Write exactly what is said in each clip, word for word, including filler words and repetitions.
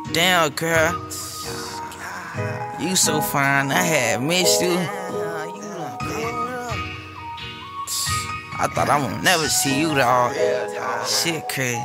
Damn, girl, you so fine, I had missed you. I thought I would never see you, dawg. Shit crazy.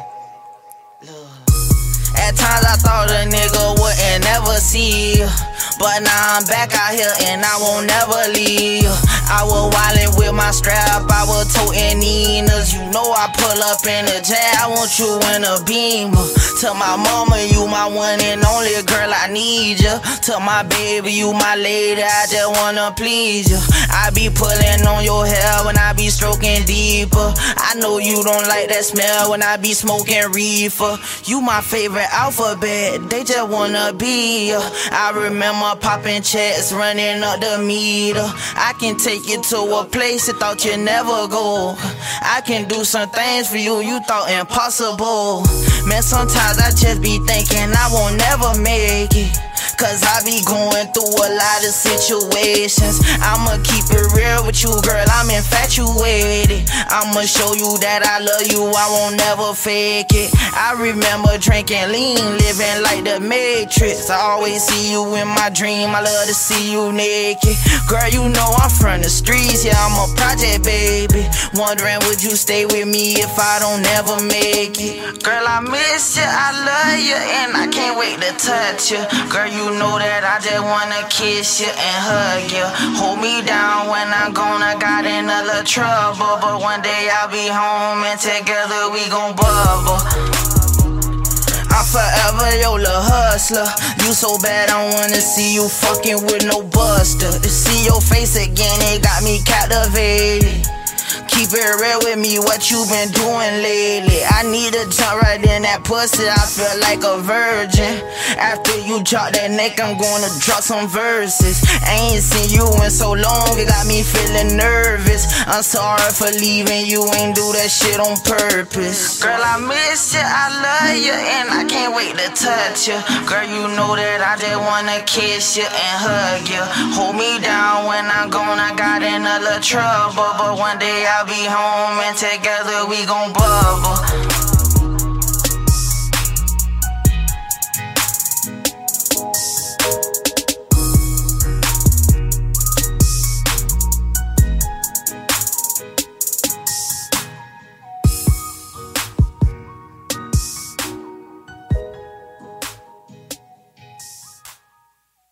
At times I thought a nigga wouldn't never see you, but now I'm back out here and I won't never leave. I was wildin' with my strap, I was toting Ninas. You know I pull up in the jet, I want you in a Beamer. Tell my mama you my one and only girl, I need ya. Tell my baby you my lady, I just wanna please ya. I be pulling on your hair when I be stroking deeper. I know you don't like that smell when I be smoking reefer. You my favorite alphabet, they just wanna be ya. I remember popping checks, running up the meter. I can take you to a place you thought you'd never go. I can do some things for you you thought impossible. Man, sometimes I just be thinking I won't never make it, cause I be going through a lot of situations. I'ma keep it real with you, girl, I'm infatuated. I'ma show you that I love you, I won't never fake it. I remember drinking lean, living like the Matrix. I always see you in my dream, I love to see you naked. Girl, you know I'm from the streets, yeah, I'm a project baby. Wondering would you stay with me if I don't ever make it. Girl, I miss you, I love you, and I can't wait to touch you. Girl, you know that I just wanna kiss you and hug you. Hold me down when I'm gone, I got in a little trouble, but one day I'll be home and together we gon' bubble. I'm forever your little hustler. You so bad I wanna see you fucking with no buster. To see your face again, it got me captivated. Keep it real with me, what you been doing lately? I need to jump right in that pussy, I feel like a virgin. After you drop that neck, I'm gonna drop some verses. I ain't seen you in so long, it got me feeling nervous. I'm sorry for leaving, you ain't do that shit on purpose. Girl, I miss you, I love you, and I can't wait to touch you. Girl, you know that I just wanna kiss you and hug you. Hold me down when I'm gone, I got in a little trouble, but one day I'll be home and together we gon' bubble.